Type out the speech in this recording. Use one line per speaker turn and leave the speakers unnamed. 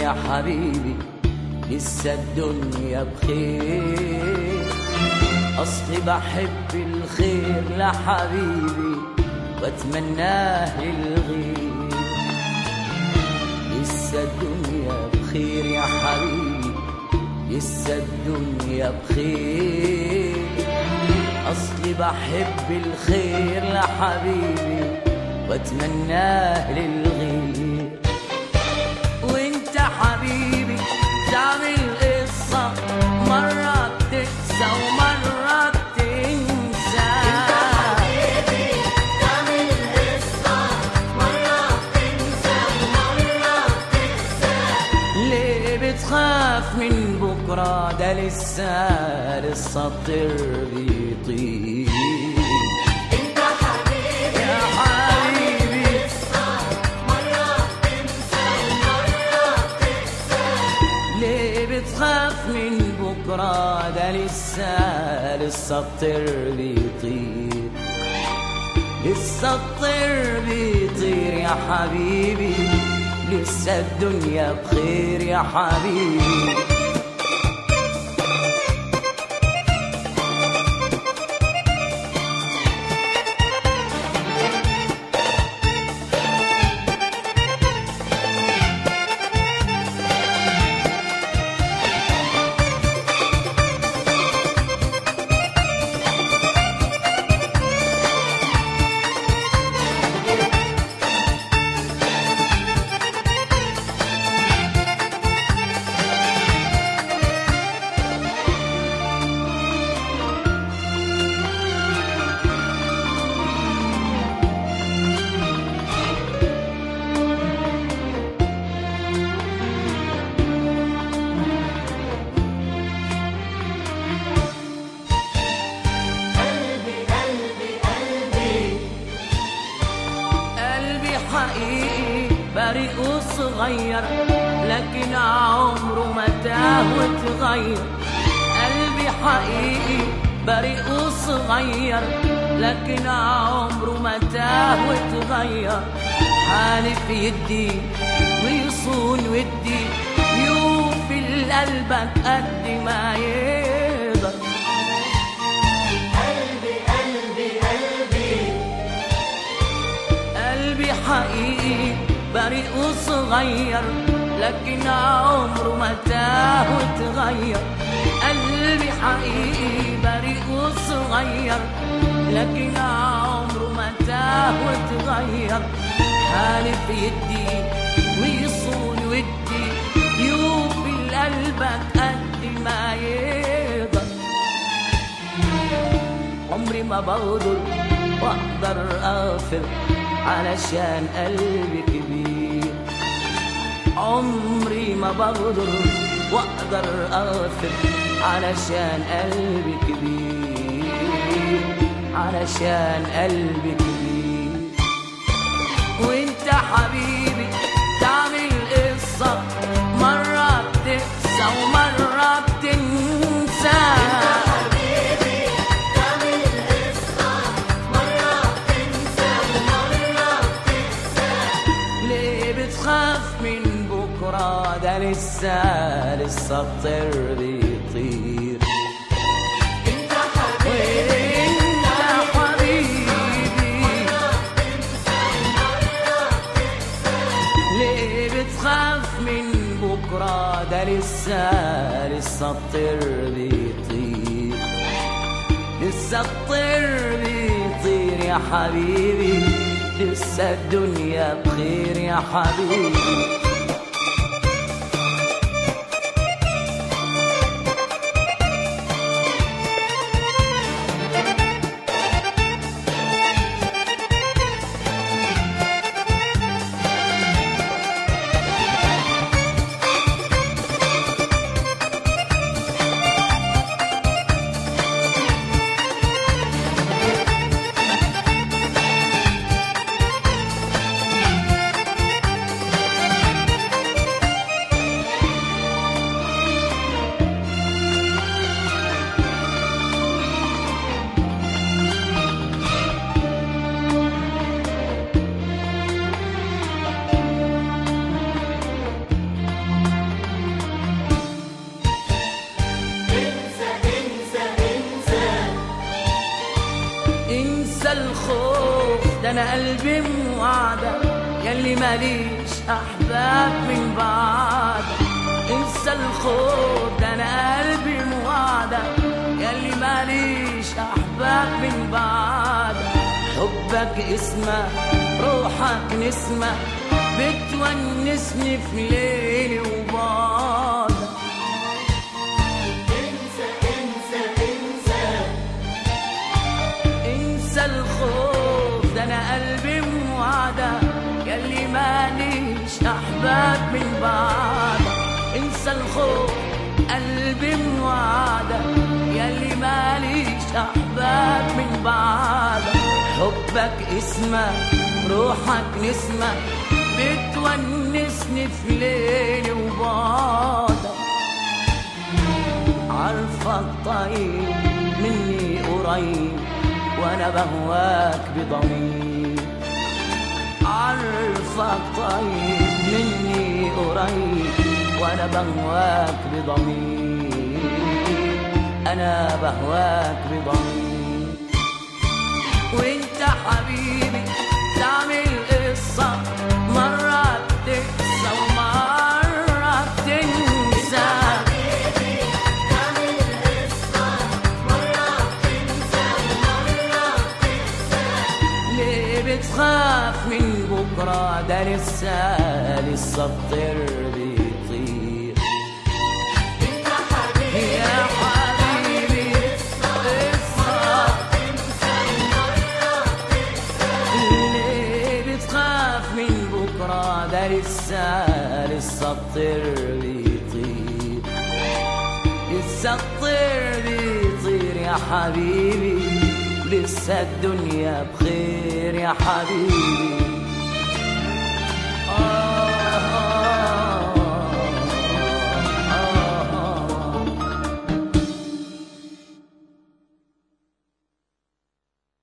يا حبيبي لسه الدنيا بخير، أصلي بحب الخير لحبيبي واتمناه للغير. لسه الدنيا بخير يا حبيبي، لسه الدنيا بخير، أصلي بحب الخير لحبيبي واتمناه للغير. وانت حبيبي تعمل قصة مرة تنسى ومرة تنسى.
انت حبيبي تعمل قصة مرة تنسى ومرة تنسى.
ليه بتخاف من بكرة؟ ده لسه الطير بيطير.
انت حبيبي
يا حبيبي
قصة مرة تنسى ومرة تنسى.
ليه بتخاف من بكرة؟ ده لسه الطير بيطير، لسه الطير بيطير يا حبيبي، لسه الدنيا بخير يا حبيبي. حقيقي بريء وصغير لكن عمره ما تاه وتغير. قلبي حقيقي بريء وصغير لكن عمره ما تاه وتغير. حالف يدي ويصون ودي يوفي لقلبك قد ما يقدر. قلبي حقيقي بريء وصغير لكن عمره ما تاه وتغير. قلبي حقيقي بريء وصغير لكن عمره ما تاه وتغير. حالف يدي ويصون ودي يوفي لقلبك قد ما يقدر. عمري ما بقدر واقدر اغفر علشان قلبي كبير. عمري ما بقدر واقدر اغفر علشان قلبي كبير، علشان قلبي كبير. وانت حبيبي تعمل قصة مرة بتنسى ومرة بتنسى. بتخاف من بكرة؟ ده لسه الطير بيطير.
انت حبيبي
وانت حبيبي ليه بتخاف من بكرة؟ ده لسه الطير بيطير، لسه الطير بيطير يا حبيبي، لسه الدنيا بخير يا حبيبي. انا قلبي موعدك ياللي ماليش احباب من بعدك. انسى الخوف ده انا قلبي موعدك ياللي ماليش احباب من بعدك. حبك اسمه روحك نسمه بتونسني في ليلي وبعدك.
انسى انسى انسى
انسى الخوف ده انا قلبي موعدك ياللي ماليش احباب من بعدك. انسى الخوف قلبي موعدك ياللي ماليش احباب من بعدك. حبك اسمه روحك نسمه بتونسني في ليلي وبعدك. عارفك طيب مني قريب وانا بهواك بضمير. عارفك طيب مني قريب وانا بهواك بضمير. انا بهواك بضمير. وانت حبيبي تعمل قصة مرة تنسى ومرة تنسى.
تعمل قصة مرة تنسى ومرة تنسى.
ليه بتخاف من بكرة ده لسه الطير بيطير.
انت حبيبي
يا حبيبي قصة
تنسى ومرة تنسى.
ليه بتخاف من بكرة ده لسه الطير بيطير. لسه الطير بيطير يا حبيبي. لسه الدنيا بخير يا حبيبي.